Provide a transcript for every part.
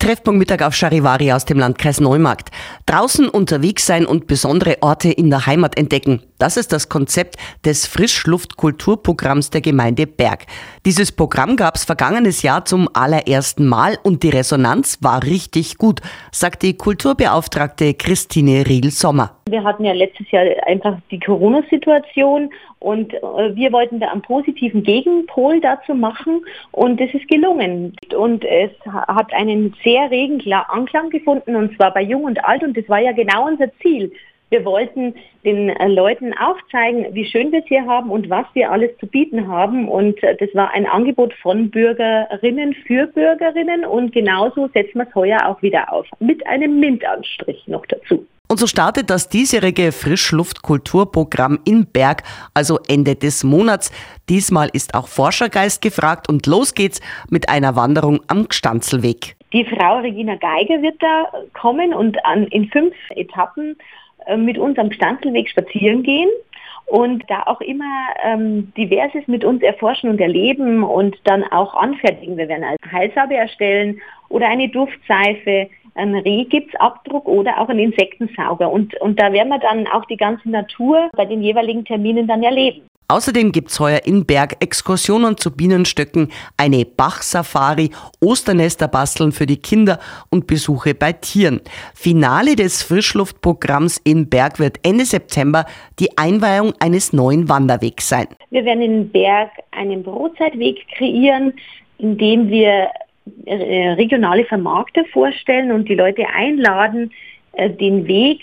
Treffpunkt Mittag auf Charivari aus dem Landkreis Neumarkt. Draußen unterwegs sein und besondere Orte in der Heimat entdecken. Das ist das Konzept des Frischluft-Kulturprogramms der Gemeinde Berg. Dieses Programm gab es vergangenes Jahr zum allerersten Mal und die Resonanz war richtig gut, sagt die Kulturbeauftragte Christine Riedl-Sommer. Wir hatten ja letztes Jahr einfach die Corona-Situation und wir wollten da einen positiven Gegenpol dazu machen und es ist gelungen. Und es hat einen sehr regen Anklang gefunden und zwar bei Jung und Alt und das war ja genau unser Ziel. Wir wollten den Leuten aufzeigen, wie schön wir es hier haben und was wir alles zu bieten haben. Und das war ein Angebot von Bürgerinnen für Bürgerinnen und genauso setzen wir es heuer auch wieder auf. Mit einem MINT-Anstrich noch dazu. Und so startet das diesjährige Frischluft-Kulturprogramm in Berg, also Ende des Monats. Diesmal ist auch Forschergeist gefragt und los geht's mit einer Wanderung am Gstanzlweg. Die Frau Regina Geiger wird da kommen und in 5 Etappen mit uns am Gstanzlweg spazieren gehen und da auch immer Diverses mit uns erforschen und erleben und dann auch anfertigen. Wir werden eine Heilsalbe erstellen oder eine Duftseife, einen Rehgipsabdruck oder auch einen Insektensauger. Und da werden wir dann auch die ganze Natur bei den jeweiligen Terminen dann erleben. Außerdem gibt's heuer in Berg Exkursionen zu Bienenstöcken, eine Bachsafari, Osternester basteln für die Kinder und Besuche bei Tieren. Finale des Frischluftprogramms in Berg wird Ende September die Einweihung eines neuen Wanderwegs sein. Wir werden in Berg einen Brotzeitweg kreieren, in dem wir regionale Vermarkter vorstellen und die Leute einladen, den Weg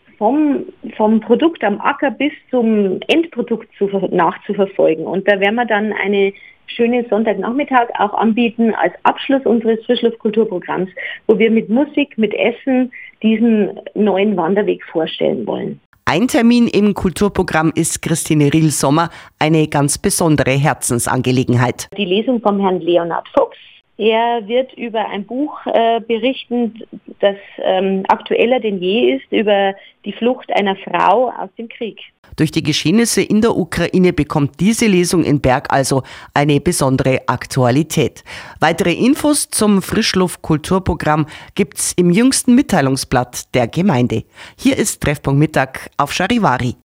vom Produkt am Acker bis zum Endprodukt nachzuverfolgen. Und da werden wir dann eine schöne Sonntagnachmittag auch anbieten als Abschluss unseres Frischluftkulturprogramms, wo wir mit Musik, mit Essen diesen neuen Wanderweg vorstellen wollen. Ein Termin im Kulturprogramm ist Christine Riedl-Sommer eine ganz besondere Herzensangelegenheit. Die Lesung vom Herrn Leonhard Fuchs. Er wird über ein Buch berichten, das aktueller denn je ist, über die Flucht einer Frau aus dem Krieg. Durch die Geschehnisse in der Ukraine bekommt diese Lesung in Berg also eine besondere Aktualität. Weitere Infos zum Frischluft-Kulturprogramm gibt's im jüngsten Mitteilungsblatt der Gemeinde. Hier ist Treffpunkt Mittag auf Charivari.